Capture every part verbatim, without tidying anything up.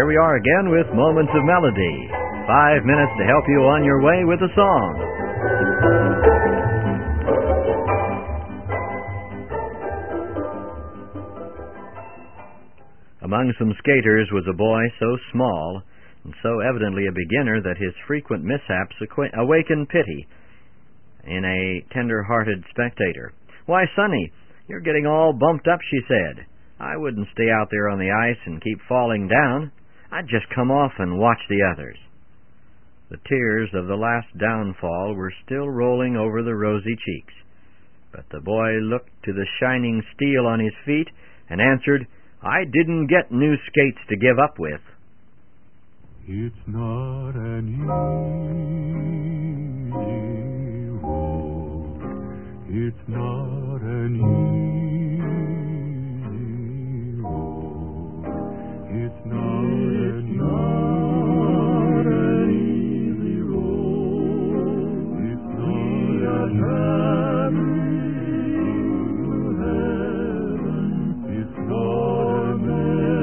here we are again with Moments of Melody. Five minutes to help you on your way with a song. Among some skaters was a boy so small and so evidently a beginner that his frequent mishaps awakened pity in a tender-hearted spectator. "Why, Sonny, you're getting all bumped up," she said. "I wouldn't stay out there on the ice and keep falling down. I'd just come off and watch the others." The tears of the last downfall were still rolling over the rosy cheeks, but the boy looked to the shining steel on his feet and answered, "I didn't get new skates to give up with." It's not an easy road. It's not an easy road. It's not an easy road. It's not an heaven. It's not a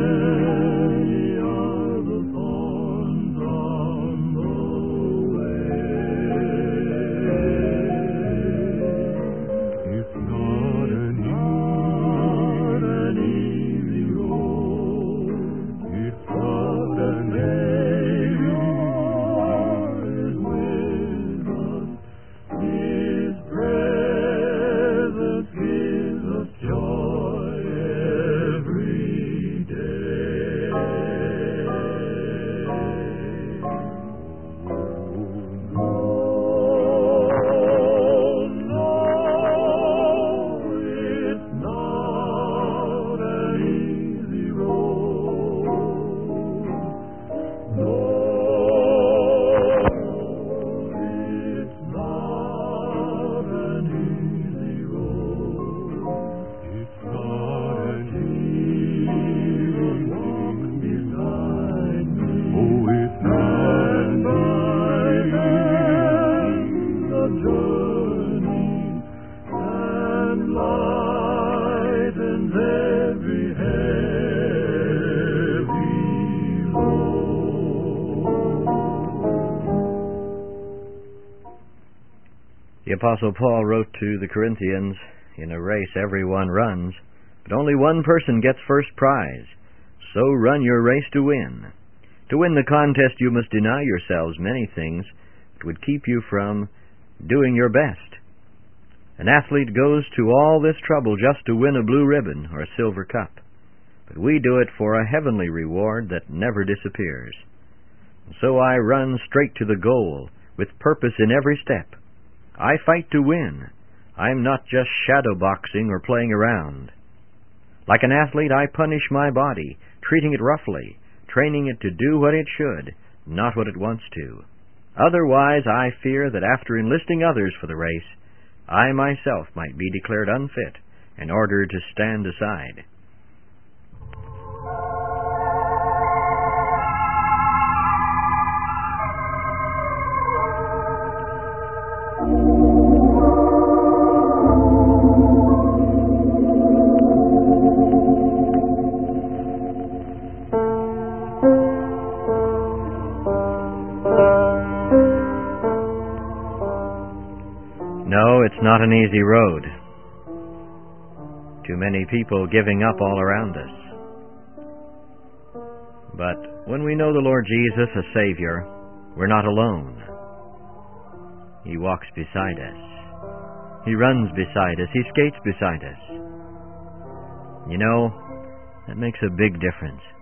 The Apostle Paul wrote to the Corinthians, "In a race everyone runs, but only one person gets first prize. So run your race to win. To win the contest you must deny yourselves many things that would keep you from doing your best. An athlete goes to all this trouble just to win a blue ribbon or a silver cup, but we do it for a heavenly reward that never disappears. And so I run straight to the goal with purpose in every step. I fight to win. I'm not just shadow boxing or playing around. Like an athlete, I punish my body, treating it roughly, training it to do what it should, not what it wants to. Otherwise, I fear that after enlisting others for the race, I myself might be declared unfit and ordered to stand aside." No, it's not an easy road. Too many people giving up all around us. But when we know the Lord Jesus as Savior, we're not alone. He walks beside us. He runs beside us. He skates beside us. You know, that makes a big difference.